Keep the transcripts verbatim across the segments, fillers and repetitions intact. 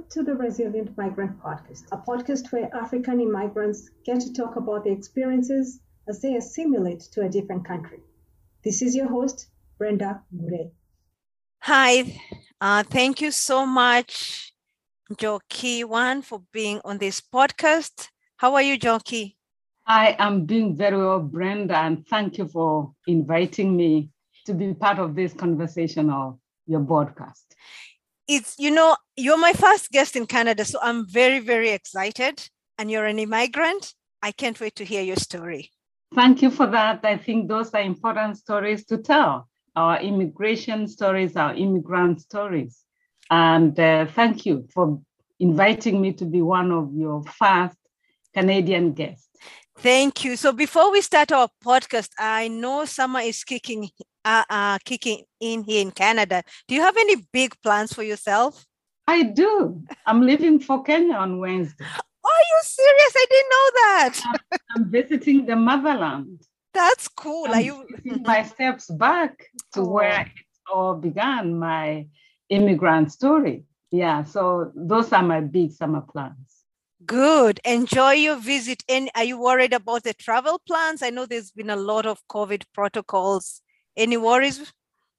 to the Resilient Migrant Podcast, a podcast where African immigrants get to talk about their experiences as they assimilate to a different country. This is your host, Brenda Mure. Hi, uh, thank you so much, Joki One, for being on this podcast. How are you, Joki? I am doing very well, Brenda, and thank you for inviting me to be part of this conversation of your podcast. It's, you know, you're my first guest in Canada, so I'm very, very excited. And you're an immigrant. I can't wait to hear your story. Thank you for that. I think those are important stories to tell. Our immigration stories, our immigrant stories. And uh, thank you for inviting me to be one of your first Canadian guests. Thank you. So before we start our podcast, I know summer is kicking uh, uh, kicking in here in Canada. Do you have any big plans for yourself? I do. I'm leaving for Kenya on Wednesday. Are you serious? I didn't know that. I'm, I'm visiting the motherland. That's cool. I'm Are you taking my steps back to Oh. where it all began, my immigrant story. Yeah, so those are my big summer plans. Good. Enjoy your visit. And are you worried about the travel plans? I know there's been a lot of COVID protocols. Any worries?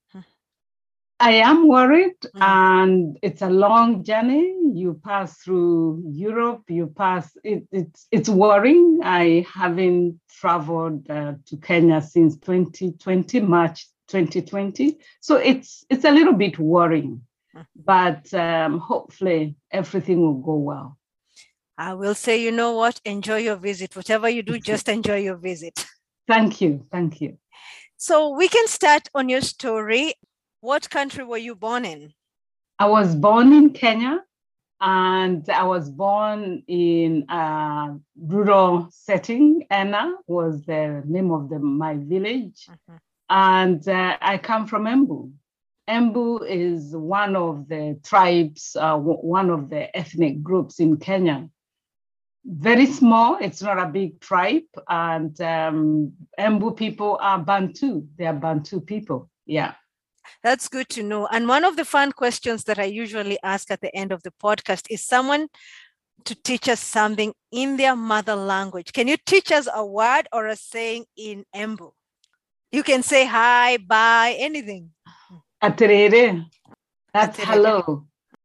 I am worried, Mm. and it's a long journey. You pass through Europe, you pass, it, it's, it's worrying. I haven't traveled uh, to Kenya since twenty twenty, March twenty twenty. So it's, it's a little bit worrying, but um, hopefully everything will go well. I will say, you know what? Enjoy your visit. Whatever you do, just enjoy your visit. Thank you, thank you. So we can start on your story. What country were you born in? I was born in Kenya, and I was born in a rural setting. Enna was the name of the, my village. Mhm. And uh, I come from Embu. Embu is one of the tribes, uh, w- one of the ethnic groups in Kenya. Very small, it's not a big tribe. And um, Embu people are Bantu. They are Bantu people. Yeah. That's good to know. And one of the fun questions that I usually ask at the end of the podcast is someone to teach us something in their mother language. Can you teach us a word or a saying in Embu? You can say hi, bye, anything. Aterere, that's Aterere. hello.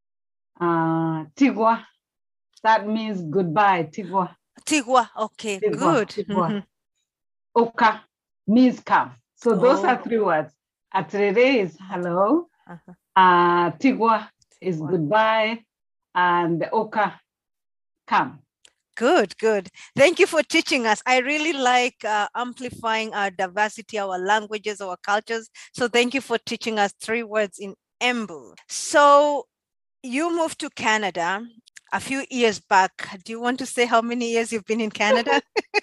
Uh, tigwa, that means goodbye. Tigwa, Tigwa. Okay, tigwa, good. tigwa. Mhm. Oka means come. So those Oh. are three words. Aterere is hello. Uh-huh. Uh, tigwa is Tigwa. goodbye. And oka, come. Good, good. Thank you for teaching us. I really like uh, amplifying our diversity, our languages, our cultures. So thank you for teaching us three words in Embu. So you moved to Canada a few years back. Do you want to say how many years you've been in Canada?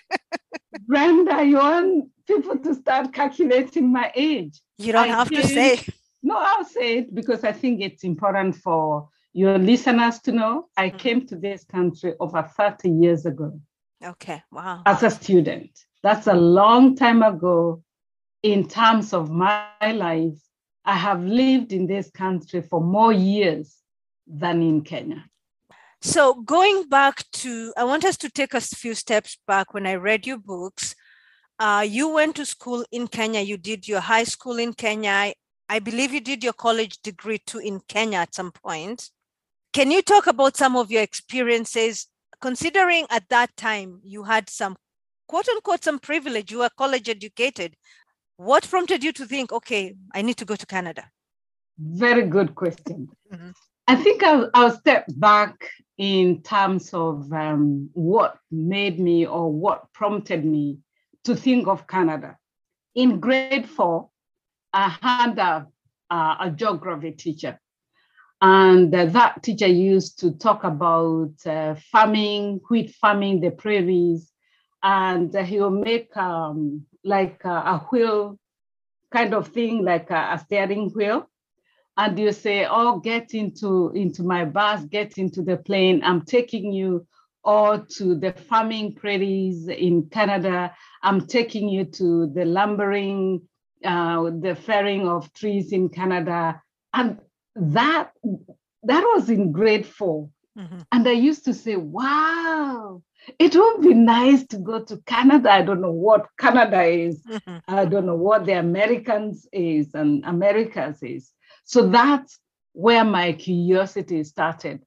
Brenda, you want people to start calculating my age? You don't I have to came- say. No, I'll say it because I think it's important for your listeners to know. I Mhm. came to this country over thirty years ago Okay, wow. as a student. That's a long time ago in terms of my life. I have lived in this country for more years than in Kenya. So going back to, I want us to take a few steps back. When I read your books, uh, you went to school in Kenya. You did your high school in Kenya. I, I believe you did your college degree too in Kenya at some point. Can you talk about some of your experiences, considering at that time you had some, quote unquote, some privilege, you were college educated. What prompted you to think, okay, I need to go to Canada? Very good question. Mhm. I think I'll, I'll step back in terms of um, what made me or what prompted me to think of Canada. In grade four, I had a, a, a geography teacher, and uh, that teacher used to talk about uh, farming, wheat farming, the prairies, and uh, he will make um, like a, a wheel kind of thing, like a, a steering wheel. And you say, oh, get into, into my bus, get into the plane. I'm taking you all to the farming prairies in Canada. I'm taking you to the lumbering, uh, the felling of trees in Canada. And that, that was in grade four. Mm-hmm. And I used to say, wow, it would be nice to go to Canada. I don't know what Canada is. Mm-hmm. I don't know what the Americans is and Americas is. So that's where my curiosity started.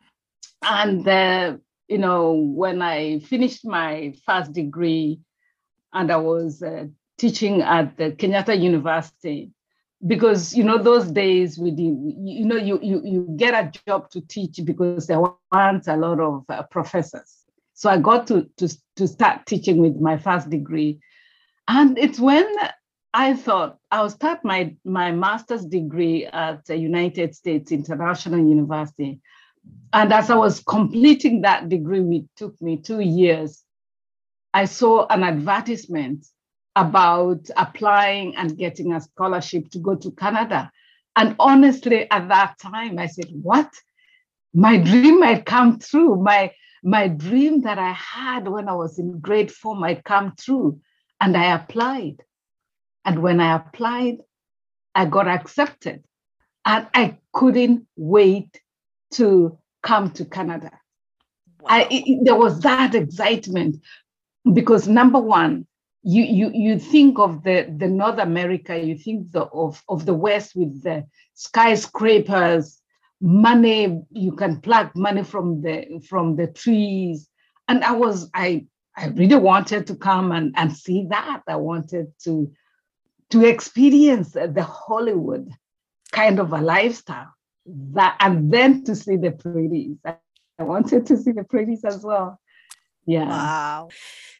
And, uh, you know, when I finished my first degree and I was uh, teaching at the Kenyatta University, because, you know, those days we did, you know, you, you, you get a job to teach because there weren't a lot of uh, professors. So I got to, to, to start teaching with my first degree. And it's when I thought I'll start my, my master's degree at the United States International University. And as I was completing that degree, which took me two years, I saw an advertisement about applying and getting a scholarship to go to Canada. And honestly, at that time, I said, what? My dream might come true. My, my dream that I had when I was in grade four might come true. And I applied. And when I applied, I got accepted. And I couldn't wait to come to Canada. Wow. I, it, there was that excitement because number one, you you you think of the, the North America, you think the, of, of the West with the skyscrapers, money, you can pluck money from the from the trees. And I was, I I really wanted to come and, and see that. I wanted to, to experience the Hollywood kind of a lifestyle. That, and then to see the prairies. I, I wanted to see the prairies as well. Yeah. Wow.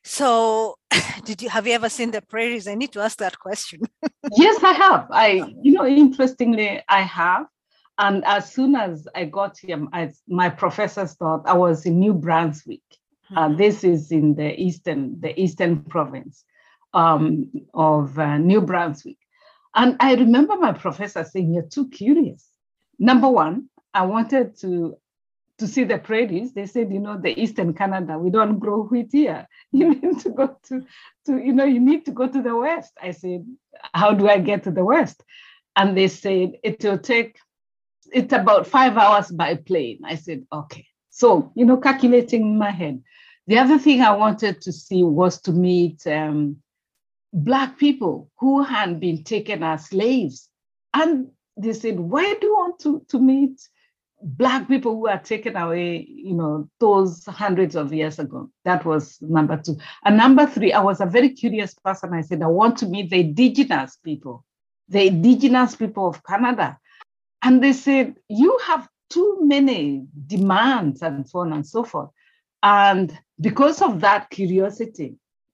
So did you have you ever seen the prairies? I need to ask that question. Yes, I have. I, you know, interestingly, I have. And as soon as I got here, I, my professors thought I was in New Brunswick. Mm-hmm. Uh, this is in the eastern, the eastern province um, of uh, New Brunswick. And I remember my professor saying, "You're too curious." Number one, I wanted to, to see the prairies. They said, you know, the Eastern Canada, we don't grow wheat here. You need to go to, to, you know, you need to go to the West. I said, how do I get to the West? And they said, it will take, it's about five hours by plane. I said, okay. So, you know, calculating in my head. The other thing I wanted to see was to meet um, Black people who had been taken as slaves. And they said, why do you want to, to meet Black people who are taken away, you know, those hundreds of years ago? That was number two. And number three, I was a very curious person. I said, I want to meet the indigenous people, the indigenous people of Canada. And they said, you have too many demands and so on and so forth. And because of that curiosity,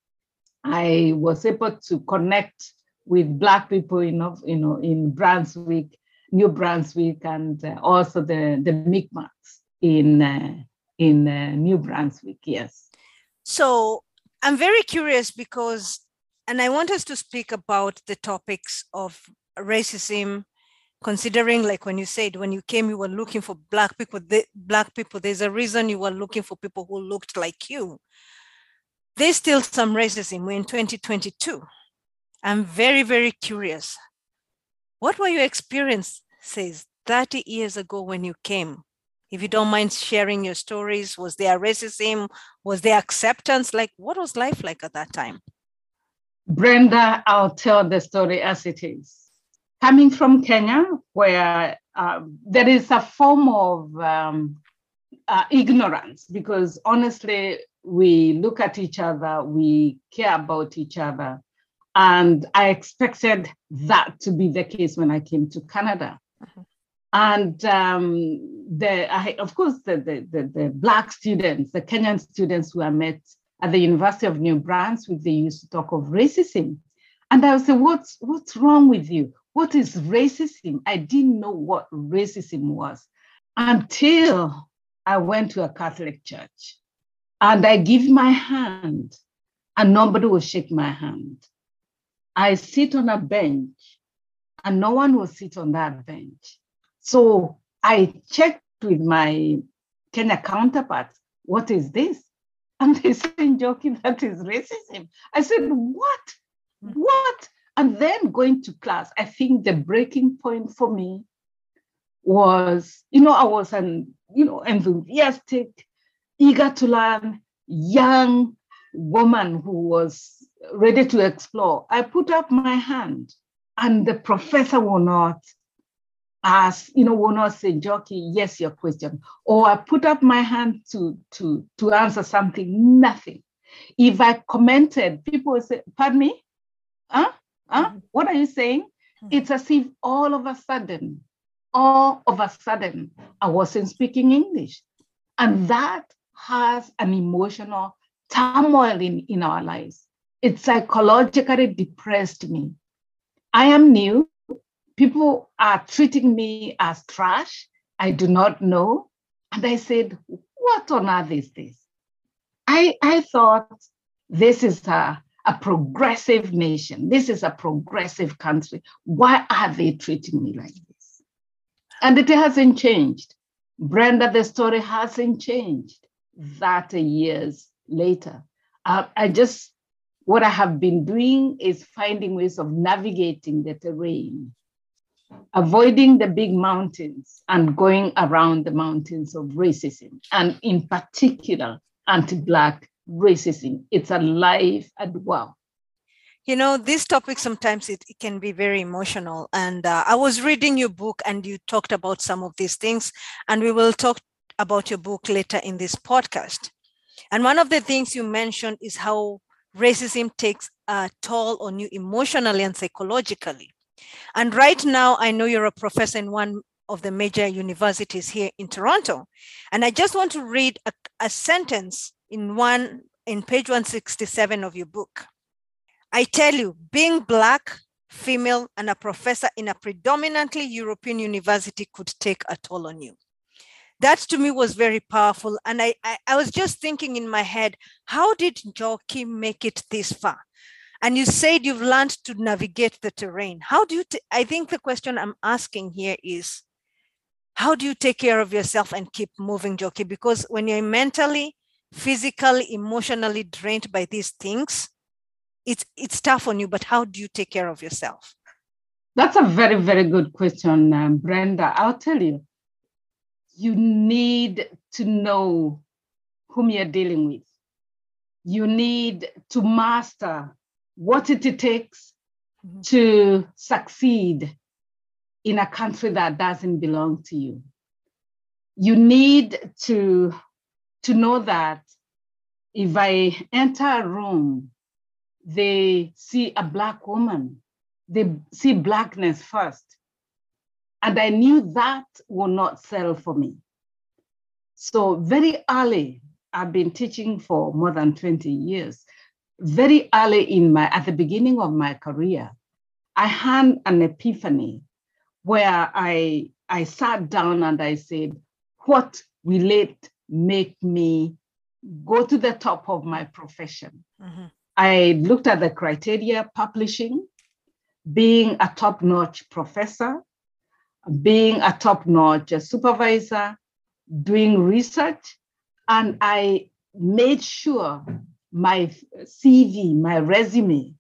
I was able to connect with Black people in, you know, in Brunswick, New Brunswick, and uh, also the, the Mi'kmaqs in, uh, in uh, New Brunswick, yes. So I'm very curious because, and I want us to speak about the topics of racism, considering, like when you said, when you came, you were looking for Black people, the, Black people, there's a reason you were looking for people who looked like you. There's still some racism. We're in twenty twenty-two. I'm very, very curious. What were your experiences thirty years ago when you came? If you don't mind sharing your stories, was there racism? Was there acceptance? Like, what was life like at that time? Brenda, I'll tell the story as it is. Coming from Kenya, where uh, there is a form of um, uh, ignorance, because honestly, we look at each other, we care about each other. And I expected that to be the case when I came to Canada. Mm-hmm. And um, the, I, of course, the, the, the, the Black students, the Kenyan students who I met at the University of New Brunswick, they used to talk of racism. And I would say, what's, what's wrong with you? What is racism? I didn't know what racism was until I went to a Catholic church. And I give my hand and nobody will shake my hand. I sit on a bench and no one will sit on that bench. So I checked with my Kenya counterparts, what is this? And they said, joking, that is racism. I said, what? What? And then going to class, I think the breaking point for me was, you know, I was an, you know, enthusiastic, eager to learn, young woman who was ready to explore. I put up my hand, and the professor will not ask, you know, will not say, Njoki, yes, your question. Or I put up my hand to, to, to answer something, nothing. If I commented, people would say, pardon me? Huh? Huh? Mm-hmm. What are you saying? Mm-hmm. It's as if all of a sudden, all of a sudden, I wasn't speaking English. And that has an emotional turmoil in, in our lives. It psychologically depressed me. I am new. People are treating me as trash. I do not know. And I said, what on earth is this? I, I thought this is a, a progressive nation. This is a progressive country. Why are they treating me like this? And it hasn't changed. Brenda, the story hasn't changed thirty years later. Uh, I just, what I have been doing is finding ways of navigating the terrain, avoiding the big mountains and going around the mountains of racism, and in particular, anti-Black racism. It's alive and wow. You know, this topic sometimes it, it can be very emotional. And uh, I was reading your book and you talked about some of these things, and we will talk about your book later in this podcast. And one of the things you mentioned is how racism takes a toll on you emotionally and psychologically. And right now, I know you're a professor in one of the major universities here in Toronto. And I just want to read a, a sentence in one in page one sixty-seven of your book. I tell you, being Black, female, and a professor in a predominantly European university could take a toll on you. That to me was very powerful. And I, I, I was just thinking in my head, how did Njoki make it this far? And you said you've learned to navigate the terrain. How do you, t- I think the question I'm asking here is, how do you take care of yourself and keep moving, Njoki? Because when you're mentally, physically, emotionally drained by these things, it's it's tough on you, but how do you take care of yourself? That's a very, very good question, um, Brenda. I'll tell you, you need to know whom you're dealing with. You need to master what it takes mm-hmm. to succeed in a country that doesn't belong to you. You need to, to know that if I enter a room, they see a Black woman, they see Blackness first. And I knew that will not sell for me. So very early, I've been teaching for more than twenty years. Very early in my, at the beginning of my career, I had an epiphany where I, I sat down and I said, what will it make me go to the top of my profession? Mm-hmm. I looked at the criteria: publishing, being a top-notch professor, being a top-notch supervisor, doing research, and I made sure my C V, my resume,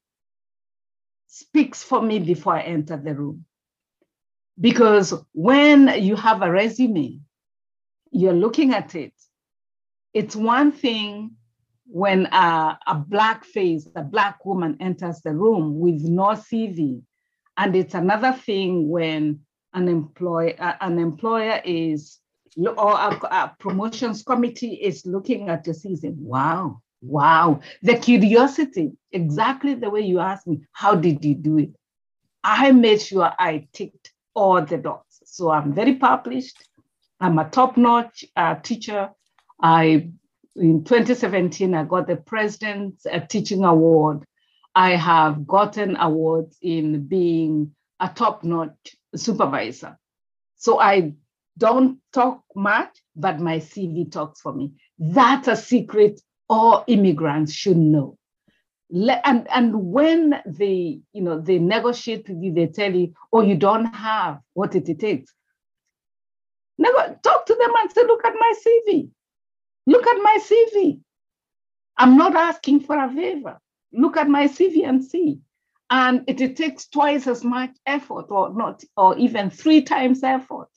speaks for me before I enter the room. Because when you have a resume, you're looking at it. It's one thing when a, a Black face, a Black woman enters the room with no C V. And it's another thing when an employer, an employer is, or a, a promotions committee is looking at your C V saying, wow, wow. The curiosity, exactly the way you asked me, how did you do it? I made sure I ticked all the dots. So I'm very published. I'm a top-notch uh, teacher. I In twenty seventeen, I got the President's uh, Teaching Award. I have gotten awards in being a top-notch supervisor. So I don't talk much, but my C V talks for me. That's a secret all immigrants should know. Le- and, and when they, you know, they negotiate with you, they tell you, oh, you don't have what it takes. Nego- talk to them and say, look at my C V. Look at my C V. I'm not asking for a favor. Look at my C V and see. And it, it takes twice as much effort, or not, or even three times effort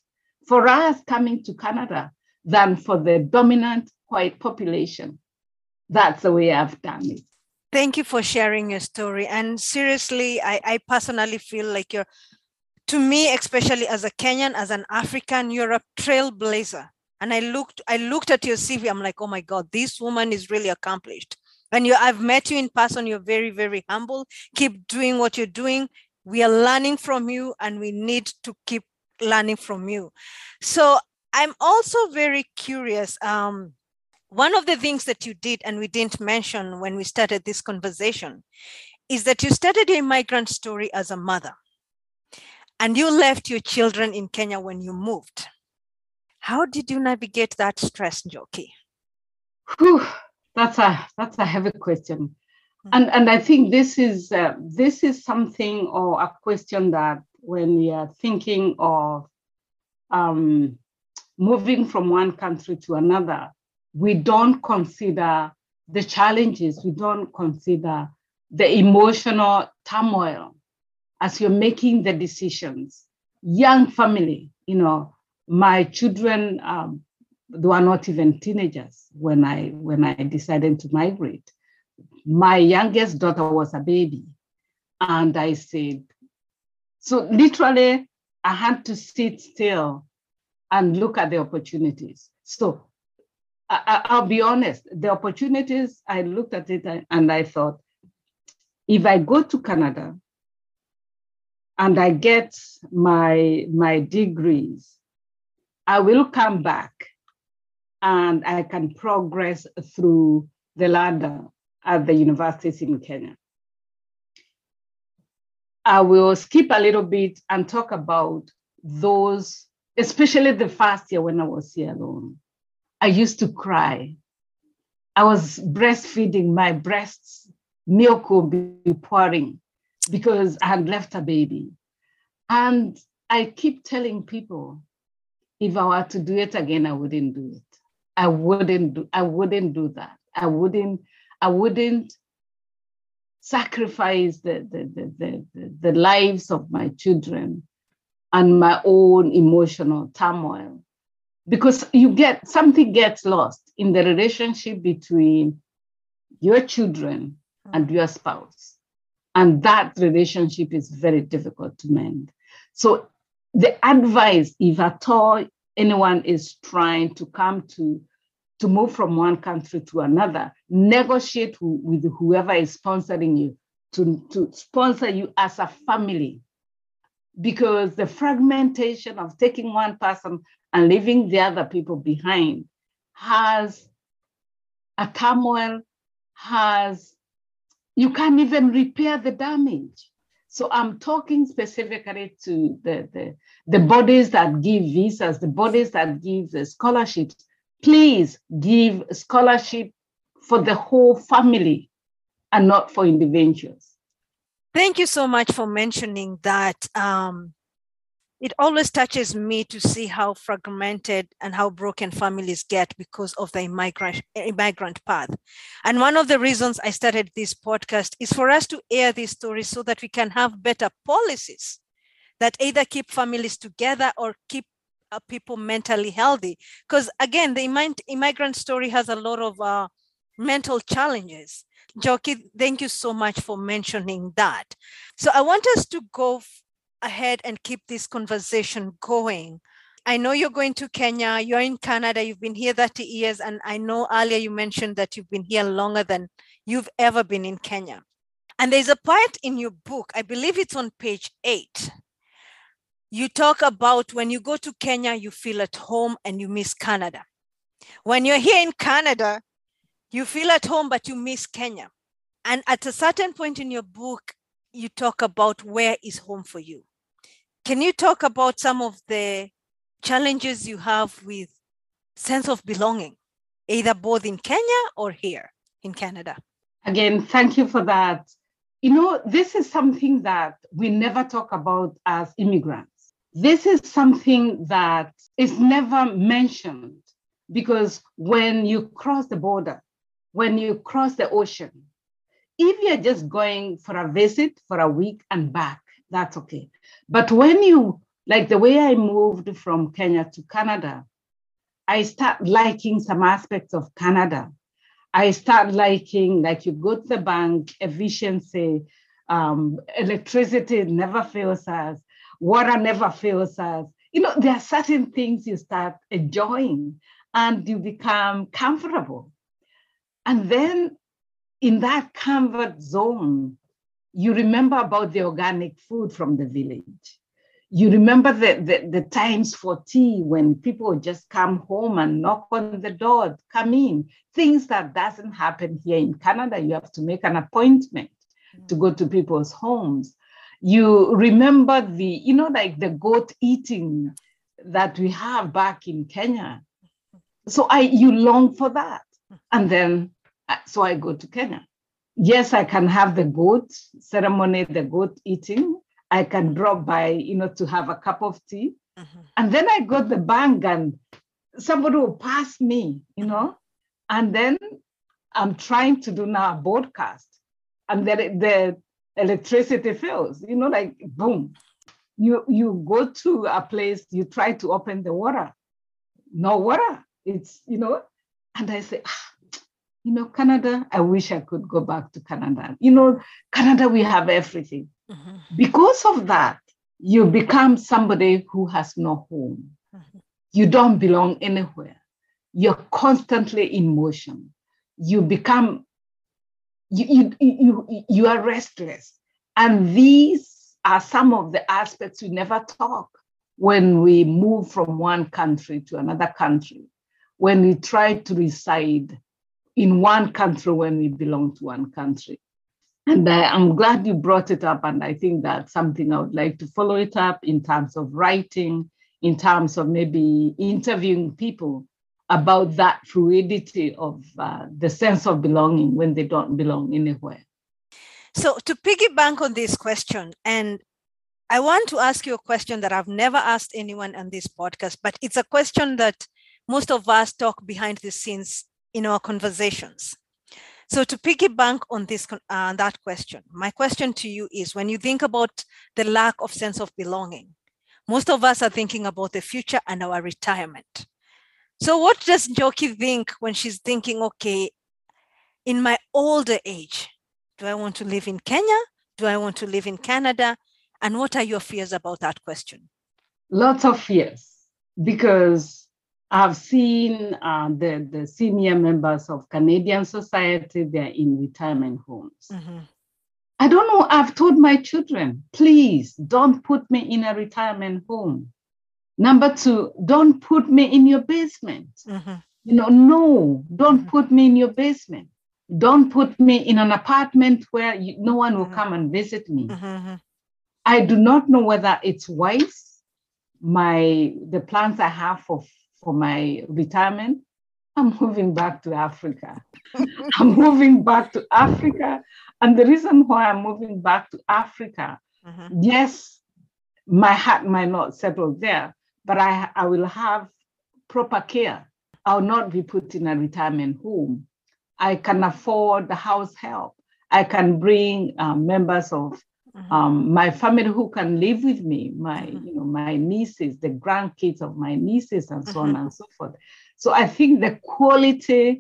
for us coming to Canada than for the dominant white population. That's the way I've done it. Thank you for sharing your story. And seriously, I, I personally feel like you're, to me, especially as a Kenyan, as an African, you're a trailblazer. And I looked, I looked at your C V, I'm like, oh my God, this woman is really accomplished. And you, I've met you in person, you're very, very humble. Keep doing what you're doing. We are learning from you and we need to keep learning from you. So I'm also very curious. Um, one of the things that you did, and we didn't mention when we started this conversation, is that you started your immigrant story as a mother. And you left your children in Kenya when you moved. How did you navigate that stress, Njoki? Whew, that's a that's a heavy question, mm-hmm. and and I think this is uh, this is something or a question that when we are thinking of um, moving from one country to another, we don't consider the challenges, we don't consider the emotional turmoil as you're making the decisions. Young family, you know. My children, um, they were not even teenagers when I when I decided to migrate. My youngest daughter was a baby. And I said, so literally, I had to sit still and look at the opportunities. So I, I'll be honest, the opportunities, I looked at it and I thought, if I go to Canada and I get my, my degrees, I will come back and I can progress through the ladder at the universities in Kenya. I will skip a little bit and talk about those, especially the first year when I was here alone. I used to cry. I was breastfeeding, my breasts, milk would be pouring because I had left a baby. And I keep telling people, if I were to do it again, I wouldn't do it. I wouldn't do, I wouldn't do that. I wouldn't, I wouldn't sacrifice the, the, the, the, the lives of my children and my own emotional turmoil. Because you get, something gets lost in the relationship between your children and your spouse. And that relationship is very difficult to mend. So the advice, if at all anyone is trying to come to, to move from one country to another, negotiate with whoever is sponsoring you to, to sponsor you as a family. Because the fragmentation of taking one person and leaving the other people behind has a turmoil, has, you can't even repair the damage. So I'm talking specifically to the, the, the bodies that give visas, the bodies that give the scholarships. Please give scholarship for the whole family and not for individuals. Thank you so much for mentioning that. Um, it always touches me to see how fragmented and how broken families get because of the immigrant, immigrant path. And one of the reasons I started this podcast is for us to air these stories so that we can have better policies that either keep families together or keep uh, people mentally healthy. Because again, the immigrant, immigrant story has a lot of uh, mental challenges. Njoki, thank you so much for mentioning that. So I want us to go ahead and keep this conversation going. I know you're going to Kenya, you're in Canada, you've been here thirty years, and I know earlier you mentioned that you've been here longer than you've ever been in Kenya. And there's a part in your book, I believe it's on page eight. You talk about when you go to Kenya, you feel at home and you miss Canada. When you're here in Canada, you feel at home, but you miss Kenya. And at a certain point in your book, you talk about where is home for you. Can you talk about some of the challenges you have with sense of belonging, either both in Kenya or here in Canada? Again, thank you for that. You know, this is something that we never talk about as immigrants. This is something that is never mentioned because when you cross the border, when you cross the ocean, if you're just going for a visit for a week and back, that's okay. But when you Like the way I moved from Kenya to Canada, I start liking some aspects of Canada. I start liking, like you go to the bank, efficiency, um, electricity never fails us, water never fails us. You know, there are certain things you start enjoying and you become comfortable. And then in that comfort zone, you remember about the organic food from the village. You remember the, the, the times for tea when people just come home and knock on the door, come in. Things that doesn't happen here in Canada. You have to make an appointment mm. to go to people's homes. You remember the, you know, like the goat eating that we have back in Kenya. So I, you long for that. And then, so I go to Kenya. Yes, I can have the goat ceremony, the goat eating. I can drop by, you know, to have a cup of tea. Mm-hmm. And then I go to the bank and somebody will pass me, you know, and then I'm trying to do now a broadcast and then the electricity fails, you know, like boom. You, you go to a place, you try to open the water, no water. It's, you know, and I say, ah, you know, Canada, I wish I could go back to Canada. You know, Canada, we have everything. Mm-hmm. Because of that, you become somebody who has no home. Mm-hmm. You don't belong anywhere. You're constantly in motion. You become, you, you, you, you are restless. And these are some of the aspects we never talk when we move from one country to another country, when we try to reside in one country when we belong to one country. And I, I'm glad you brought it up. And I think that's something I would like to follow it up in terms of writing, in terms of maybe interviewing people about that fluidity of uh, the sense of belonging when they don't belong anywhere. So to piggyback on this question, and I want to ask you a question that I've never asked anyone on this podcast, but it's a question that most of us talk behind the scenes in our conversations. So to piggyback on this, uh, that question, my question to you is, when you think about the lack of sense of belonging, most of us are thinking about the future and our retirement. So what does Njoki think when she's thinking, okay, in my older age, do I want to live in Kenya? Do I want to live in Canada? And what are your fears about that question? Lots of fears, because I've seen uh, the, the senior members of Canadian society, they're in retirement homes. Mm-hmm. I don't know, I've told my children, please don't put me in a retirement home. Number two, don't put me in your basement. Mm-hmm. You know, no, don't mm-hmm. put me in your basement. Don't put me in an apartment where you, no one will mm-hmm. come and visit me. Mm-hmm. I do not know whether it's wise, my the plans I have for for my retirement. I'm moving back to Africa. I'm moving back to Africa. And the reason why I'm moving back to Africa, mm-hmm. yes, my heart might not settle there, but I, I will have proper care. I'll not be put in a retirement home. I can afford the house help. I can bring um, members of mm-hmm. um, my family who can live with me, my, mm-hmm. you know, my nieces, the grandkids of my nieces, and so mm-hmm. on and so forth. So I think the quality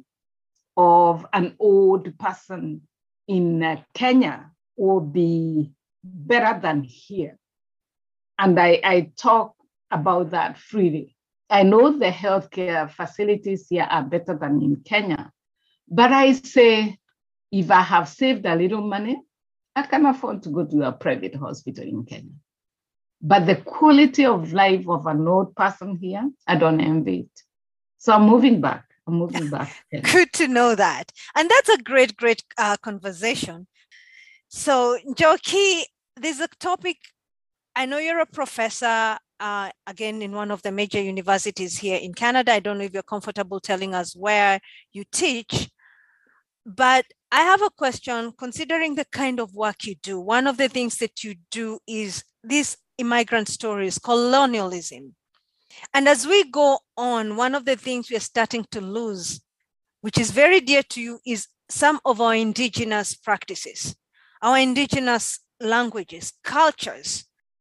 of an old person in uh, Kenya will be better than here. And I, I talk about that freely. I know the healthcare facilities here are better than in Kenya, but I say, if I have saved a little money, I can afford to go to a private hospital in Kenya. But the quality of life of an old person here, I don't envy it. So I'm moving back. I'm moving back. Good to know that. And that's a great, great uh, conversation. So, Njoki, there's a topic. I know you're a professor, uh, again, in one of the major universities here in Canada. I don't know if you're comfortable telling us where you teach, but I have a question. Considering the kind of work you do, one of the things that you do is these immigrant stories, colonialism. And as we go on, one of the things we are starting to lose, which is very dear to you, is some of our indigenous practices, our indigenous languages, cultures.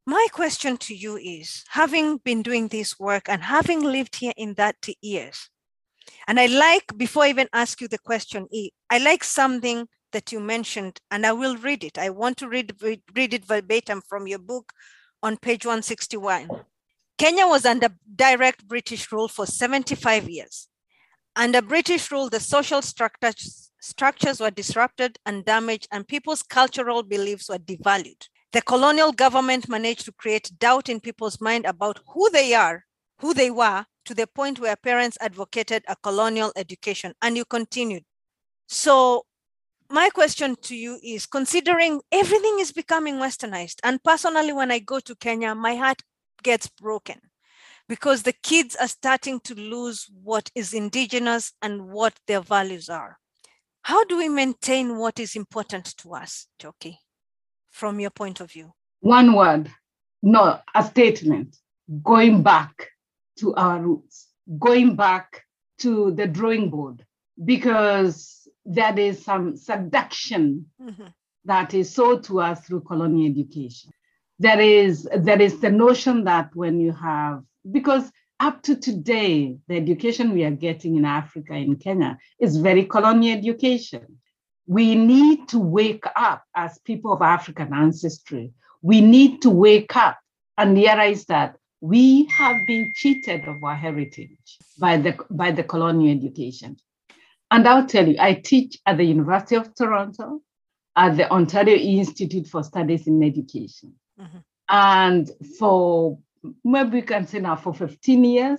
My question to you is, having been doing this work and having lived here in that years, and I like, before I even ask you the question, I like something that you mentioned, and I will read it. I want to read, read, read it verbatim from your book on page one sixty-one. Kenya was under direct British rule for seventy-five years. Under British rule, the social structures, structures were disrupted and damaged, and people's cultural beliefs were devalued. The colonial government managed to create doubt in people's mind about who they are, who they were, to the point where parents advocated a colonial education. And you continued. So my question to you is, considering everything is becoming westernized, and personally, when I go to Kenya, my heart gets broken because the kids are starting to lose what is indigenous and what their values are. How do we maintain what is important to us, Njoki, from your point of view? One word, no, a statement, going back to our roots, going back to the drawing board, because there is some seduction mm-hmm. that is sold to us through colonial education. There is, there is the notion that when you have, because up to today, the education we are getting in Africa, in Kenya, is very colonial education. We need to wake up as people of African ancestry. We need to wake up and realize that we have been cheated of our heritage by the, by the colonial education. And I'll tell you, I teach at the University of Toronto, at the Ontario Institute for Studies in Education. Mm-hmm. And for, maybe we can say now for fifteen years,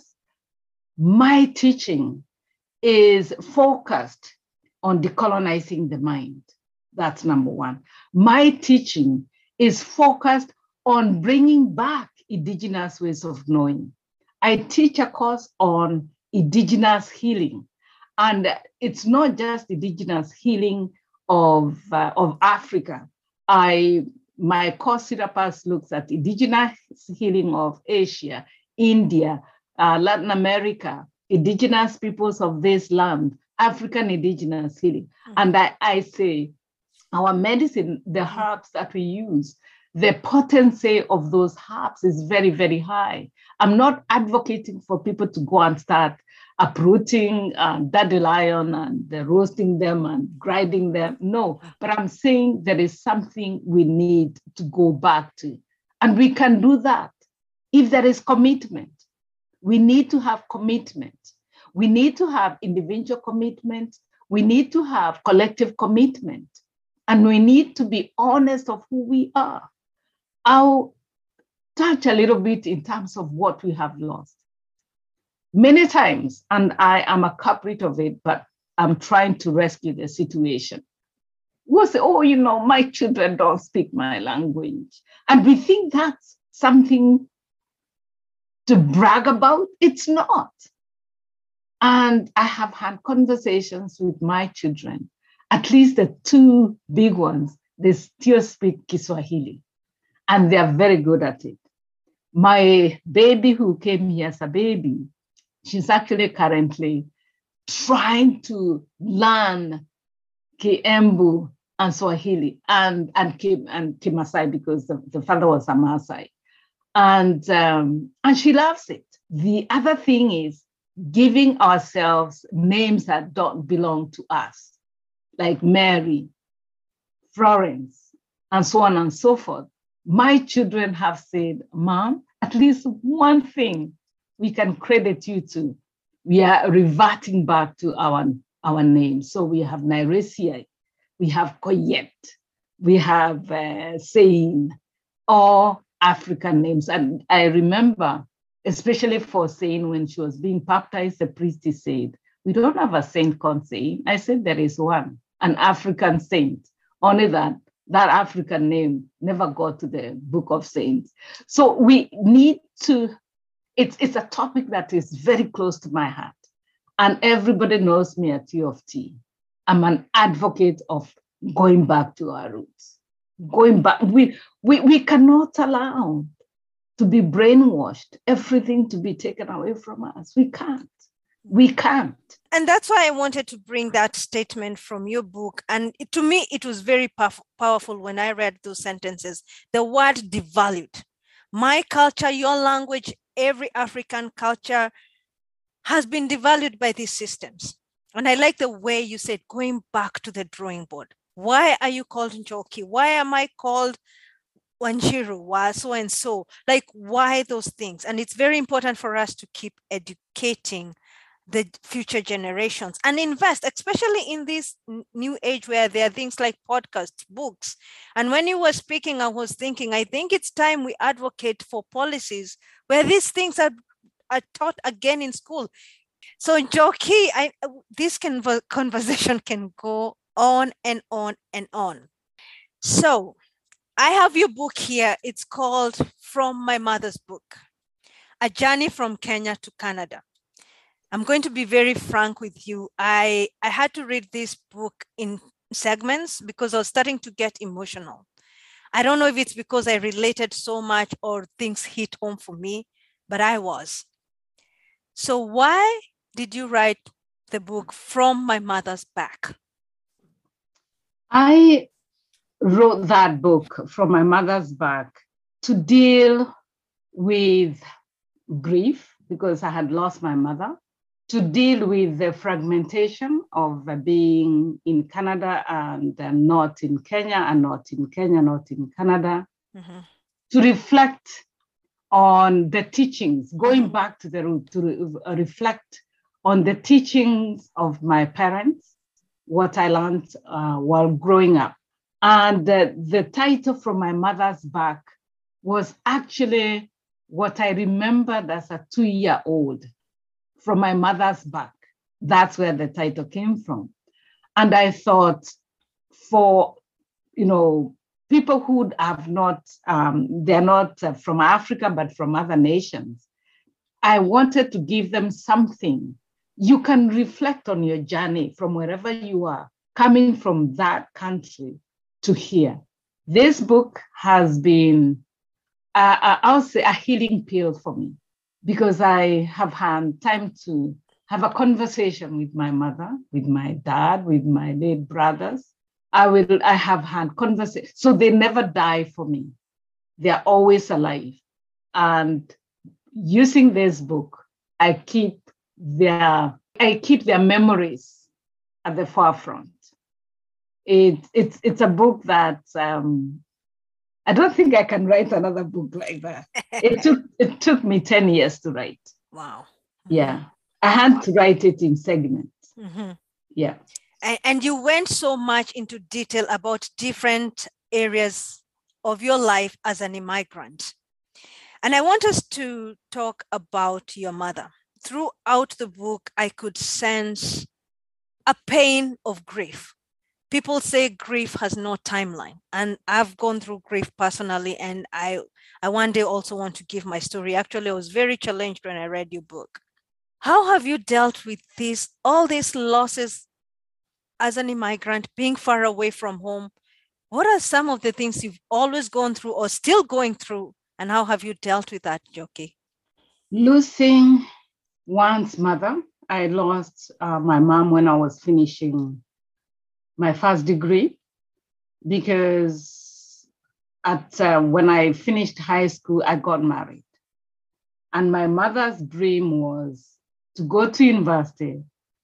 my teaching is focused on decolonizing the mind. That's number one. My teaching is focused on bringing back indigenous ways of knowing. I teach a course on indigenous healing. And it's not just indigenous healing of, uh, of Africa. I, my course syllabus looks at indigenous healing of Asia, India, uh, Latin America, indigenous peoples of this land, African indigenous healing. Mm-hmm. And I, I say our medicine, the herbs that we use, the potency of those herbs is very, very high. I'm not advocating for people to go and start uprooting uh, dandelion and uh, roasting them and grinding them. No, but I'm saying there is something we need to go back to. And we can do that if there is commitment. We need to have commitment. We need to have individual commitment. We need to have collective commitment. And we need to be honest of who we are. I'll touch a little bit in terms of what we have lost. Many times, and I am a culprit of it, but I'm trying to rescue the situation. We'll say, oh, you know, my children don't speak my language. And we think that's something to brag about. It's not. And I have had conversations with my children, at least the two big ones, they still speak Kiswahili, and they are very good at it. My baby who came here as a baby, she's actually currently trying to learn Kiembu and Swahili and, and, Kim, and Kimasai because the, the father was a Maasai. And, um, and she loves it. The other thing is giving ourselves names that don't belong to us, like Mary, Florence, and so on and so forth. My children have said, Mom, at least one thing we can credit you to. We are reverting back to our, our names. So we have Nairesia, we have Koyet, we have uh, Sein, all African names. And I remember, especially for Sein, when she was being baptized, the priest said, we don't have a saint called Sein. I said, there is one, an African saint. Only that that African name never got to the book of saints. So we need to, it's, it's a topic that is very close to my heart. And everybody knows me at U of T. I'm an advocate of going back to our roots. Going back, we, we, we cannot allow to be brainwashed, everything to be taken away from us. We can't. We can't. And that's why I wanted to bring that statement from your book. And it, to me, it was very pow- powerful when I read those sentences. The word devalued. My culture, your language, every African culture has been devalued by these systems. And I like the way you said, going back to the drawing board. Why are you called Njoki? Why am I called Wanjiru? Why so and so? Like, why those things? And it's very important for us to keep educating the future generations and invest, especially in this new age where there are things like podcasts, books. And when you were speaking, I was thinking, I think it's time we advocate for policies where these things are, are taught again in school. So Njoki, I, this can, conversation can go on and on and on. So I have your book here. It's called From My Mother's Book, A Journey from Kenya to Canada. I'm going to be very frank with you. I, I had to read this book in segments because I was starting to get emotional. I don't know if it's because I related so much or things hit home for me, but I was. So why did you write the book From My Mother's Back? I wrote that book From My Mother's Back to deal with grief because I had lost my mother, to deal with the fragmentation of uh, being in Canada and uh, not in Kenya, and not in Kenya, not in Canada, mm-hmm. to reflect on the teachings, going back to the root, to re- reflect on the teachings of my parents, what I learned uh, while growing up. And uh, the title From My Mother's Back was actually what I remembered as a two-year-old. From my mother's back. That's where the title came from. And I thought for, you know, people who have not, um, they're not uh, from Africa, but from other nations, I wanted to give them something. You can reflect on your journey from wherever you are, coming from that country to here. This book has been, uh, I'll say, a healing pill for me, because I have had time to have a conversation with my mother, with my dad, with my late brothers. I will. I have had conversations, so they never die for me. They are always alive. And using this book, I keep their I keep their memories at the forefront. It, it's it's a book that um, I don't think I can write another book like that. It took it took me ten years to write. Wow. Yeah. I had to write it in segments. Mm-hmm. Yeah. And, and you went so much into detail about different areas of your life as an immigrant. And I want us to talk about your mother. Throughout the book, I could sense a pain of grief. People say grief has no timeline, and I've gone through grief personally, and I, I one day also want to give my story. Actually, I was very challenged when I read your book. How have you dealt with this, all these losses as an immigrant, being far away from home? What are some of the things you've always gone through or still going through, and how have you dealt with that, Njoki? Losing one's mother. I lost uh, my mom when I was finishing my first degree, because at uh, when I finished high school, I got married. And my mother's dream was to go to university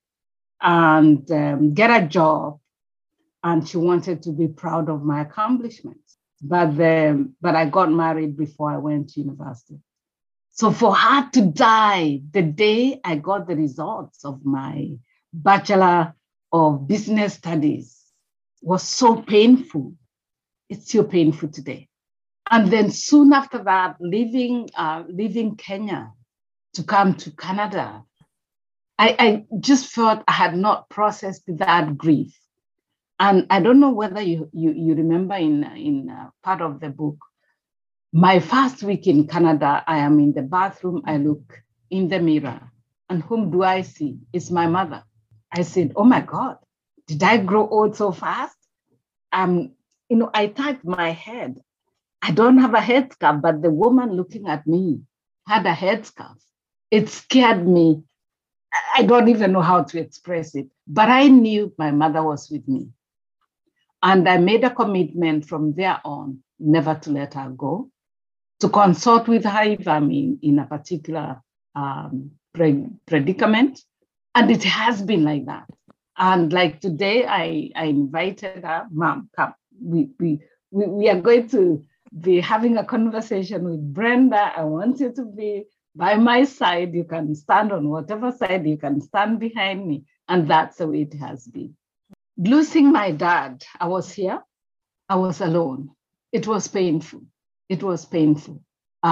and um, get a job. And she wanted to be proud of my accomplishments. But, the, but I got married before I went to university. So for her to die the day I got the results of my Bachelor of Business Studies was so painful. It's still painful today. And then soon after that, leaving, uh, leaving Kenya to come to Canada, I, I just felt I had not processed that grief. And I don't know whether you, you, you remember in, in uh, part of the book, my first week in Canada, I am in the bathroom, I look in the mirror, and whom do I see? It's my mother. I said, oh my God, did I grow old so fast? Um, you know, I tapped my head. I don't have a headscarf, but the woman looking at me had a headscarf. It scared me. I don't even know how to express it, but I knew my mother was with me. And I made a commitment from there on never to let her go, to consult with her if I'm in, in a particular um, pre- predicament. And it has been like that. And like today, I, I invited her, Mom, come. We, we, we, we are going to be having a conversation with Brenda. I want you to be by my side. You can stand on whatever side, you can stand behind me. And that's the way it has been. Losing my dad, I was here. I was alone. It was painful. It was painful.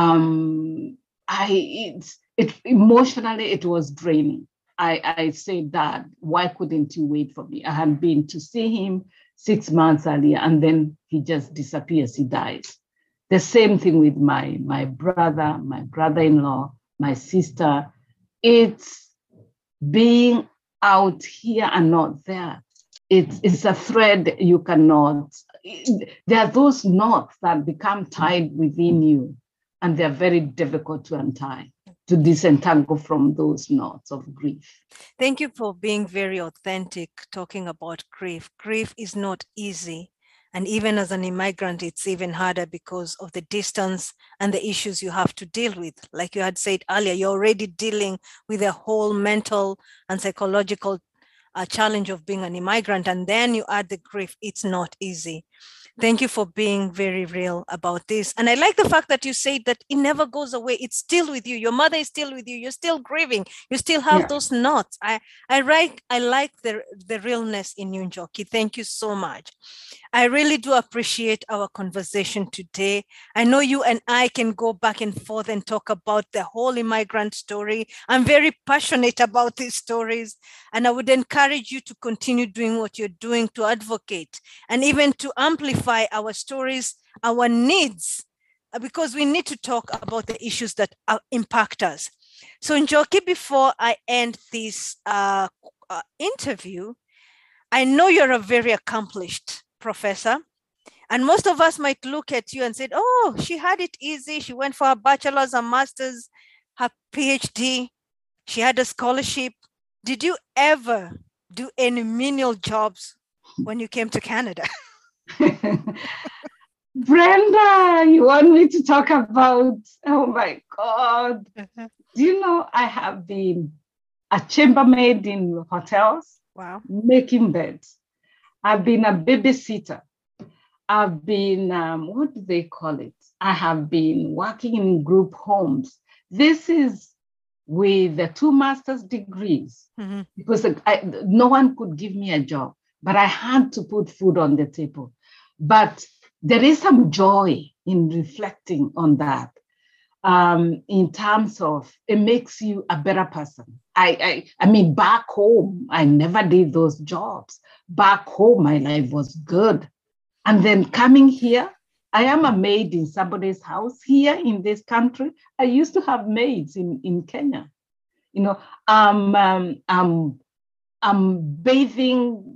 Um, I, it's, it, emotionally, it was draining. I, I said, Dad, why couldn't you wait for me? I had been to see him six months earlier, and then he just disappears, he dies. The same thing with my, my brother, my brother-in-law, my sister. It's being out here and not there. It's, it's a thread you cannot, there are those knots that become tied within you, and they're very difficult to untie, to disentangle from those knots of grief. Thank you for being very authentic, talking about grief. Grief is not easy. And even as an immigrant, it's even harder because of the distance and the issues you have to deal with. Like you had said earlier, you're already dealing with a whole mental and psychological uh, challenge of being an immigrant. And then you add the grief. It's not easy. Thank you for being very real about this. And I like the fact that you said that it never goes away. It's still with you. Your mother is still with you. You're still grieving. You still have yeah. those knots. I, I, like, I like the, the realness in you, Njoki. Thank you so much. I really do appreciate our conversation today. I know you and I can go back and forth and talk about the whole immigrant story. I'm very passionate about these stories, and I would encourage you to continue doing what you're doing to advocate and even to amplify our stories, our needs, because we need to talk about the issues that uh, impact us. So Njoki, before I end this uh, uh, interview, I know you're a very accomplished professor, and most of us might look at you and say, oh, she had it easy. She went for her bachelor's and master's, her PhD. She had a scholarship. Did you ever do any menial jobs when you came to Canada? Brenda, you want me to talk about, oh my God. Do you know I have been a chambermaid in hotels? Wow. Making beds. I've been a babysitter. I've been, um, what do they call it? I have been working in group homes. This is with the two master's degrees, mm-hmm. because I, no one could give me a job, but I had to put food on the table. But there is some joy in reflecting on that. Um, in terms of, it makes you a better person. I, I, I mean, back home, I never did those jobs. Back home, my life was good. And then coming here, I am a maid in somebody's house here in this country. I used to have maids in, in Kenya. You know, um, um, um, I'm bathing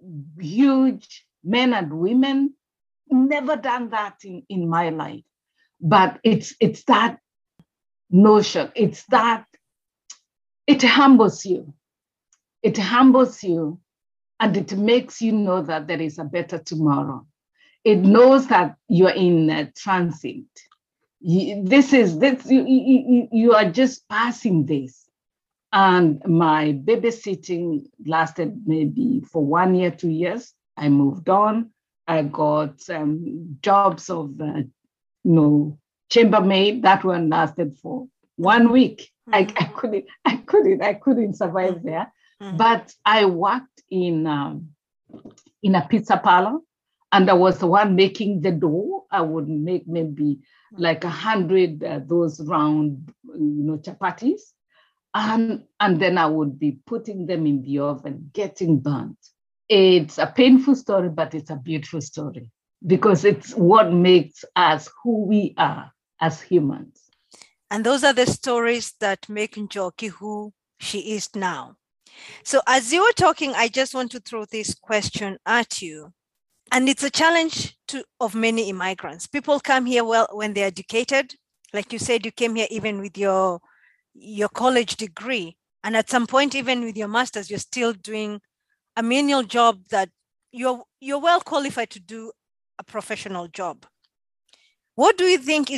huge men and women. Never done that in, in my life. But it's it's that notion, it's that, it humbles you. It humbles you, and it makes you know that there is a better tomorrow. It knows that you're in a transit. You, this is, this, you, you, you are just passing this. And my babysitting lasted maybe for one year, two years. I moved on. I got um, jobs of uh, no chambermaid. That one lasted for one week. Mm-hmm. I, I couldn't, I couldn't, I couldn't survive mm-hmm. there. Mm-hmm. But I worked in um, in a pizza parlor, and I was the one making the dough. I would make maybe like a hundred uh, those round, you know, chapatis, and and then I would be putting them in the oven, getting burnt. It's a painful story, but it's a beautiful story, because it's what makes us who we are as humans. And those are the stories that make Njoki who she is now. So as you were talking, I just want to throw this question at you. And it's a challenge to, of many immigrants. People come here well when they're educated. Like you said, you came here even with your, your college degree. And at some point, even with your master's, you're still doing a menial job that you're, you're well qualified to do a professional job. What do you think is a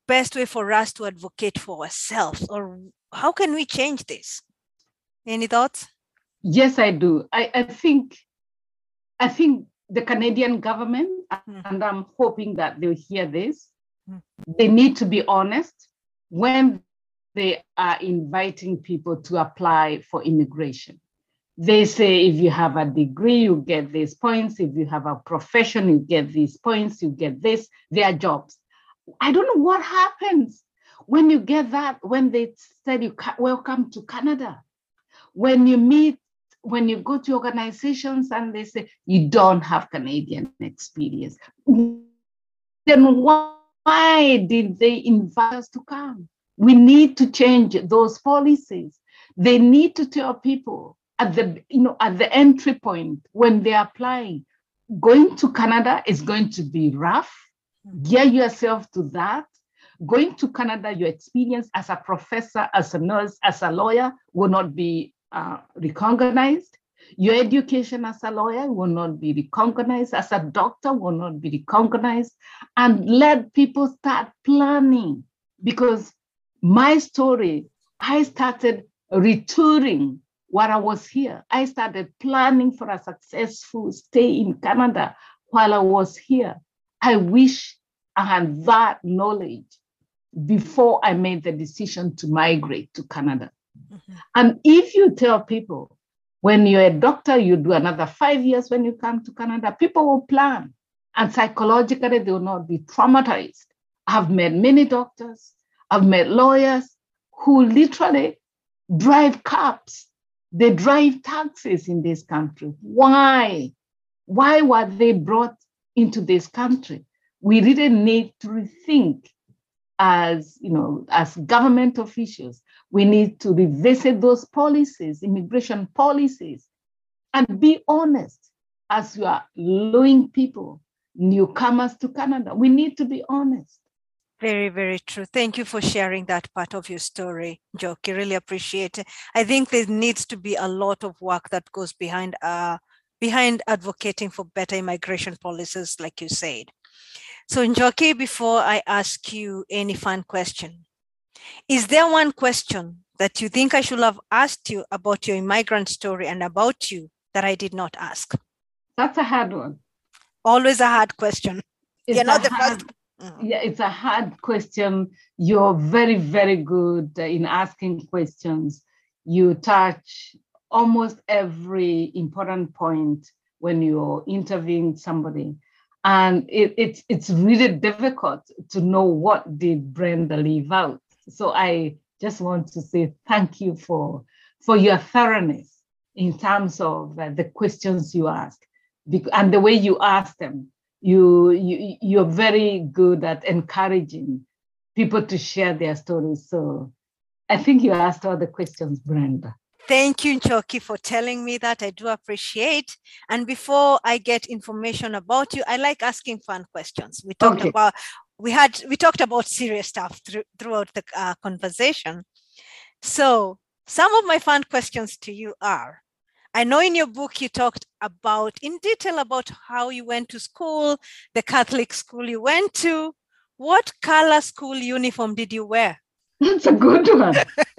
best way for us to advocate for ourselves, or how can we change this? Any thoughts? Yes, I do. I, I think I think the Canadian government, mm. and I'm hoping that they'll hear this, mm. they need to be honest when they are inviting people to apply for immigration. They say if you have a degree, you get these points. If you have a profession, you get these points, you get this. They are jobs. I don't know what happens when you get that, when they said you welcome to Canada. When you meet, when you go to organizations and they say you don't have Canadian experience, then why did they invite us to come? We need to change those policies. They need to tell people at the, you know, at the entry point when they're applying, going to Canada is going to be rough. Gear yourself to that. Going to Canada, your experience as a professor, as a nurse, as a lawyer will not be uh, recognized. Your education as a lawyer will not be recognized. As a doctor will not be recognized. And let people start planning. Because my story, I started retouring while I was here. I started planning for a successful stay in Canada while I was here. I wish I had that knowledge before I made the decision to migrate to Canada. Mm-hmm. And if you tell people, when you're a doctor, you do another five years when you come to Canada, people will plan. And psychologically, they will not be traumatized. I've met many doctors, I've met lawyers who literally drive cabs. They drive taxis in this country. Why? Why were they brought into this country? We really need to rethink as, you know, as government officials. We need to revisit those policies, immigration policies, and be honest as you are allowing people, newcomers to Canada. We need to be honest. Very, very true. Thank you for sharing that part of your story, Njoki. Really appreciate it. I think there needs to be a lot of work that goes behind uh, behind advocating for better immigration policies, like you said. So Njoki, before I ask you any fun question, is there one question that you think I should have asked you about your immigrant story and about you that I did not ask? That's a hard one. Always a hard question. It's You're not the hard, first. Mm. Yeah, it's a hard question. You're very, very good in asking questions. You touch almost every important point when you're interviewing somebody. And it, it's it's really difficult to know what did Brenda leave out. So I just want to say thank you for, for your thoroughness in terms of uh, the questions you ask and the way you ask them. You, you, you're very good at encouraging people to share their stories. So I think you asked all the questions, Brenda. Thank you, Njoki, for telling me that. I do appreciate. And before I get information about you, I like asking fun questions. We talked okay. about we had we talked about serious stuff through, throughout the uh, conversation. So some of my fun questions to you are: I know in your book you talked about in detail about how you went to school, the Catholic school you went to. What color school uniform did you wear? That's a good one.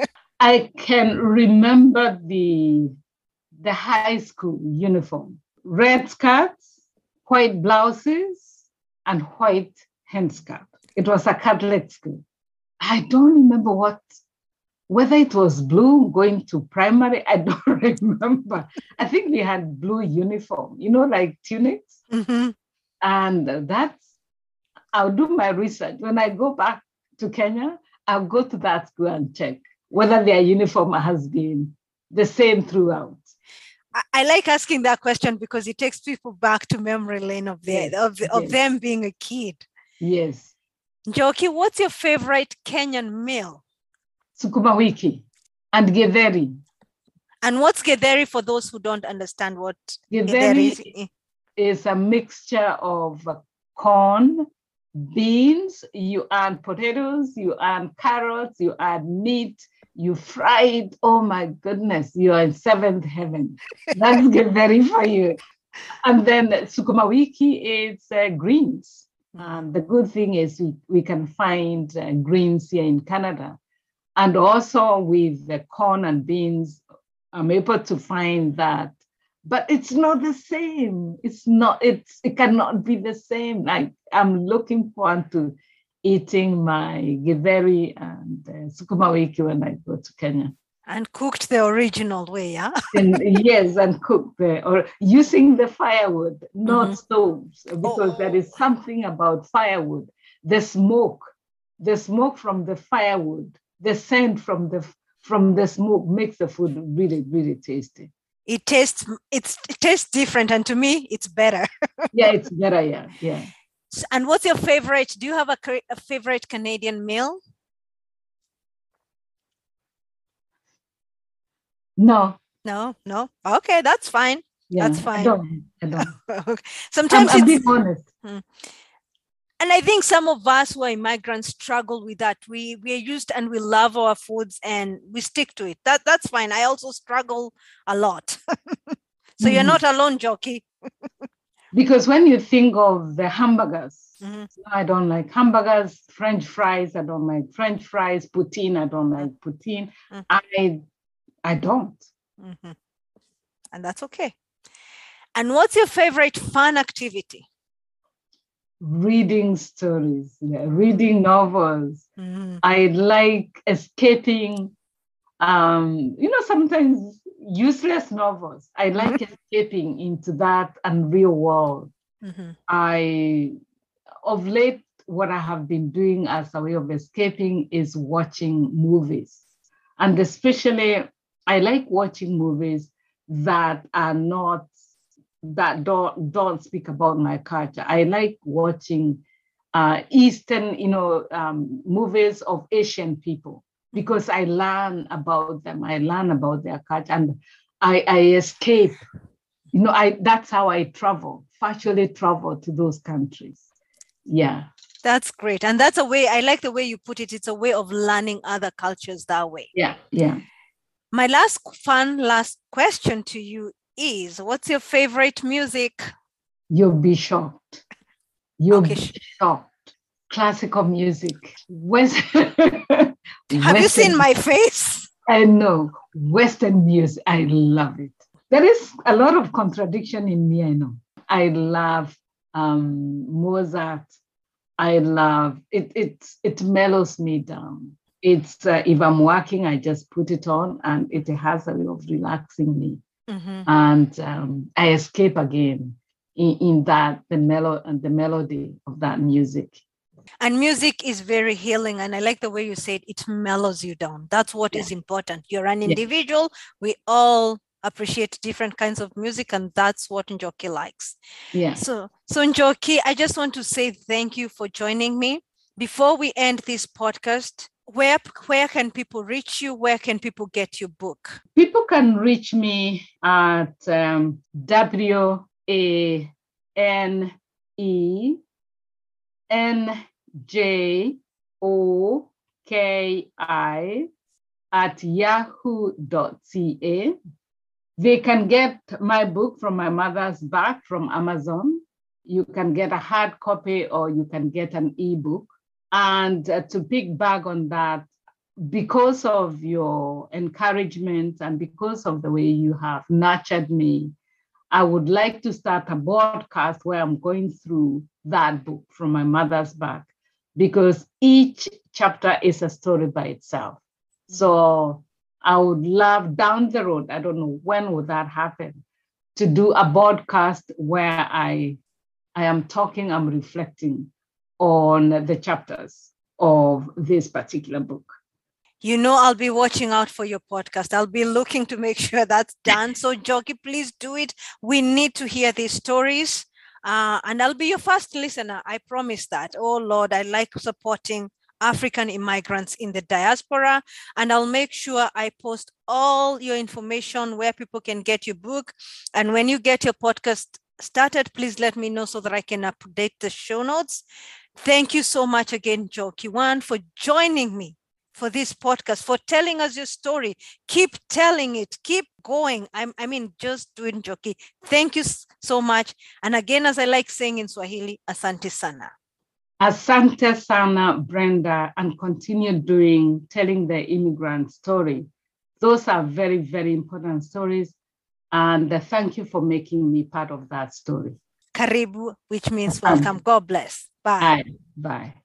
I can remember the, the high school uniform. Red skirts, white blouses, and white handskirt. It was a Catholic school. I don't remember what, whether it was blue going to primary, I don't remember. I think we had blue uniform, you know, like tunics. Mm-hmm. And that's, I'll do my research. When I go back to Kenya, I'll go to that school and check whether their uniform has been the same throughout. I, I like asking that question because it takes people back to memory lane of, their, yes. of, of yes. them being a kid. Yes. Njoki, what's your favorite Kenyan meal? Sukuma wiki and githeri. And what's githeri for those who don't understand what githeri is? Githeri is a mixture of corn, beans, you add potatoes, you add carrots, you add meat, you fry it. Oh my goodness, you are in seventh heaven. That's githeri for you. And then sukuma wiki is uh, greens, And the good thing is we, we can find uh, greens here in Canada. And also with the corn and beans, I'm able to find that. But it's not the same. It's not, it's, it cannot be the same. Like I'm looking forward to eating my githeri and uh, sukuma wiki when I go to Kenya. And cooked the original way, yeah? And yes, and cook the, or using the firewood, not mm-hmm. stoves, because oh. there is something about firewood. The smoke, the smoke from the firewood, the scent from the from the smoke makes the food really, really tasty. It tastes, it's, it tastes different, and to me, it's better. Yeah, it's better, yeah, yeah. And what's your favorite? Do you have a, a favorite Canadian meal? No. No, no. Okay, that's fine. Yeah, that's fine. I don't. I don't. Okay. Sometimes I'm, I'm it's being honest. Hmm. And I think some of us who are immigrants struggle with that. We we are used and we love our foods and we stick to it. That that's fine. I also struggle a lot. So mm-hmm. You're not alone, Njoki. Because when you think of the hamburgers, mm-hmm. I don't like hamburgers. French fries, I don't like French fries. Poutine, I don't like poutine. Mm-hmm. I I don't. Mm-hmm. And that's okay. And what's your favorite fun activity? Reading stories, reading novels. Mm-hmm. I like escaping, um, you know, sometimes useless novels. I like mm-hmm. escaping into that unreal world. Mm-hmm. I, of late, what I have been doing as a way of escaping is watching movies. And especially, I like watching movies that are not, that don't, don't speak about my culture. I like watching uh, Eastern, you know, um, movies of Asian people because I learn about them. I learn about their culture and I, I escape. You know, I that's how I travel, virtually travel to those countries. Yeah. That's great. And that's a way, I like the way you put it. It's a way of learning other cultures that way. Yeah, yeah. My last fun, last question to you is, what's your favorite music? You'll be shocked. You'll okay. be shocked. Classical music. West- Have Western, you seen my face? I know. Western music. I love it. There is a lot of contradiction in me, I know. I love um, Mozart. I love it. It, it mellows me down. It's uh, if I'm working, I just put it on and it has a way of relaxing me. Mm-hmm. And um, I escape again in, in that, the melo- and the melody of that music. And music is very healing. And I like the way you said it mellows you down. That's what yeah. is important. You're an individual. Yeah. We all appreciate different kinds of music, and that's what Njoki likes. Yeah. So, so Njoki, I just want to say thank you for joining me. Before we end this podcast, Where where can people reach you? Where can people get your book? People can reach me at um, W A N E N J O K I at yahoo dot c a. They can get my book From My Mother's Back from Amazon. You can get a hard copy or you can get an ebook. And uh, to piggyback on that, because of your encouragement and because of the way you have nurtured me, I would like to start a podcast where I'm going through that book From My Mother's Back, because each chapter is a story by itself. So I would love down the road, I don't know when will that happen, to do a podcast where I, I am talking, I'm reflecting on the chapters of this particular book. You know, I'll be watching out for your podcast. I'll be looking to make sure that's done. So Njoki, please do it. We need to hear these stories. Uh, and I'll be your first listener. I promise that. Oh, Lord, I like supporting African immigrants in the diaspora. And I'll make sure I post all your information where people can get your book. And when you get your podcast started, please let me know so that I can update the show notes. Thank you so much again, Njoki One, for joining me for this podcast, for telling us your story. Keep telling it, keep going. I'm, I mean, just do it, Njoki. Thank you so much. And again, as I like saying in Swahili, asante sana. Asante sana, Brenda, and continue doing, telling the immigrant story. Those are very, very important stories. And uh, thank you for making me part of that story. Karibu, which means welcome. God bless. Bye. Bye. Bye.